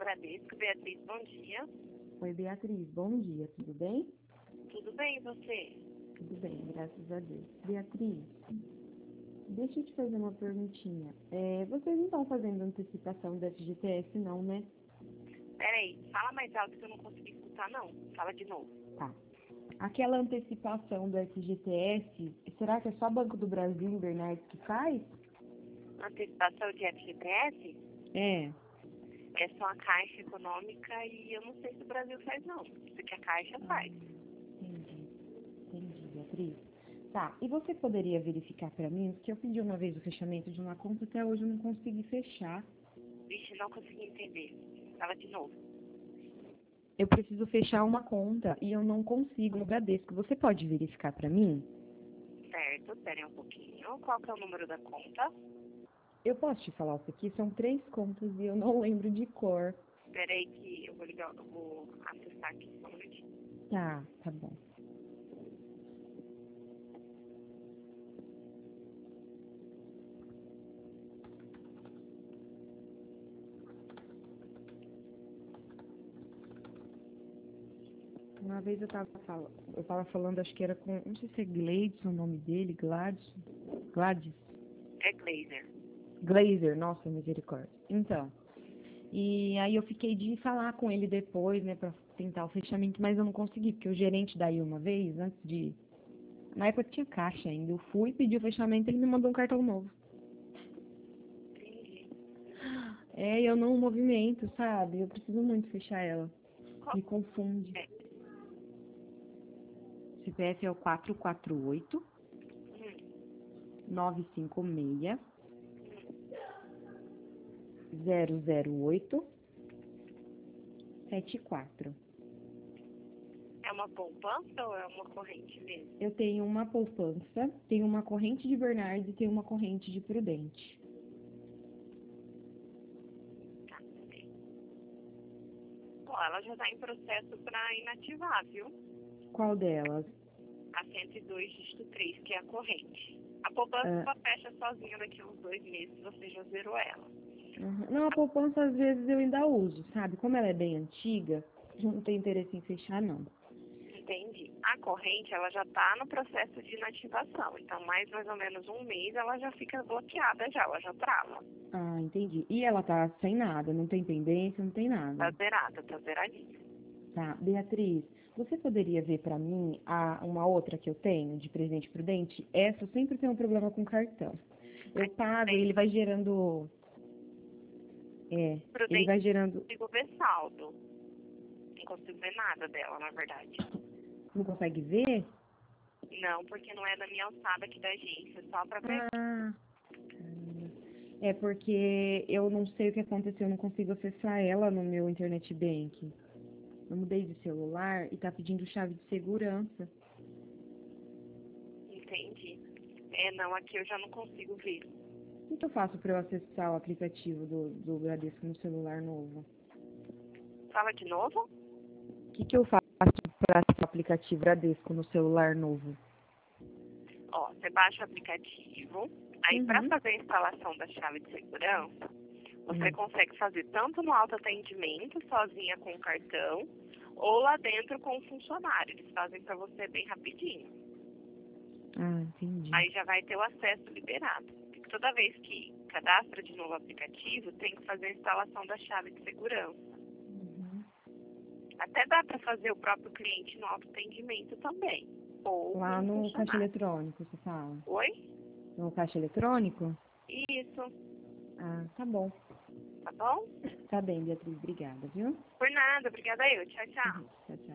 Bradesco. Beatriz, bom dia. Oi, Beatriz, bom dia, tudo bem? Tudo bem, e você? Tudo bem, graças a Deus. Beatriz, deixa eu te fazer uma perguntinha. Vocês não estão fazendo antecipação do FGTS, não, né? Peraí, fala mais alto que eu não consegui escutar, não. Fala de novo. Tá. Aquela antecipação do FGTS, será que é só Banco do Brasil em Bernardes que faz? Antecipação de FGTS É. é só a Caixa Econômica e eu não sei se o Brasil faz, não. Isso que a Caixa faz. Entendi, Beatriz. Tá, e você poderia verificar para mim, porque eu pedi uma vez o fechamento de uma conta, até hoje eu não consegui fechar. Vixe, não consegui entender. Fala de novo. Eu preciso fechar uma conta e eu não consigo no Bradesco. Você pode verificar para mim? Certo, peraí um pouquinho. Qual que é o número da conta? Eu posso te falar isso aqui? São 3 contas e eu não lembro de cor. Peraí que eu vou ligar, eu vou acessar aqui só um minutinho. Tá bom. Uma vez eu tava falando, acho que era com, não sei se é Gladys o nome dele, Gladys. É Glazer. Glazer, nossa, misericórdia. Então, e aí eu fiquei de falar com ele depois, né, pra tentar o fechamento, mas eu não consegui, porque o gerente daí uma vez, na época tinha caixa ainda, eu fui pedir o fechamento, ele me mandou um cartão novo. Entendi. Eu não movimento, sabe? Eu preciso muito fechar ela. Qual Me confunde. é? CPF é o 448 956 008 74. É uma poupança ou é uma corrente mesmo? Eu tenho uma poupança, tenho uma corrente de Bernardes e tenho uma corrente de Prudente. Tá, peraí. Bom, ela já está em processo para inativar, viu? Qual delas? A 102, dígito 3, que é a corrente. A poupança só fecha sozinha daqui a uns 2 meses, você já zerou ela. Não, a poupança às vezes eu ainda uso, sabe? Como ela é bem antiga, eu não tenho interesse em fechar, não. Entendi. A corrente, ela já está no processo de inativação. Então, mais ou menos um mês, ela já fica bloqueada já, ela já trava. Ah, entendi. E ela tá sem nada, não tem pendência, não tem Tá nada. zerada, tá zeradinha. Tá, Beatriz, você poderia ver pra mim uma outra que eu tenho de presente prudente? Essa eu sempre tenho um problema com cartão. Eu pago e ele vai gerando. Ele Prudente, vai gerando. não consigo ver saldo. Não consigo ver nada dela, na verdade. Não consegue ver? Não, porque não é da minha alçada aqui da agência, só para pegar. Ah, caramba. É porque eu não sei o que aconteceu, eu não consigo acessar ela no meu internet banking. Eu mudei de celular e tá pedindo chave de segurança. Entendi. Não, aqui eu já não consigo ver. O que eu faço para eu acessar o aplicativo do Bradesco no celular novo? Fala de novo? O que eu faço para acessar o aplicativo Bradesco no celular novo? Ó, você baixa o aplicativo, aí para Uhum. fazer a instalação da chave de segurança, você consegue fazer tanto no autoatendimento, sozinha com o cartão, ou lá dentro com o funcionário. Eles fazem para você bem rapidinho. Ah, entendi. Aí já vai ter o acesso liberado. Porque toda vez que cadastra de novo o aplicativo, tem que fazer a instalação da chave de segurança. Uhum. Até dá para fazer o próprio cliente no autoatendimento também. Ou Lá com o no caixa funcionário. eletrônico, você fala? Oi? No caixa eletrônico? Isso. Ah, tá bom. Tá bom? Tá bem, Beatriz, obrigada, viu? Por nada. Obrigada eu. Tchau, tchau. Tchau, tchau.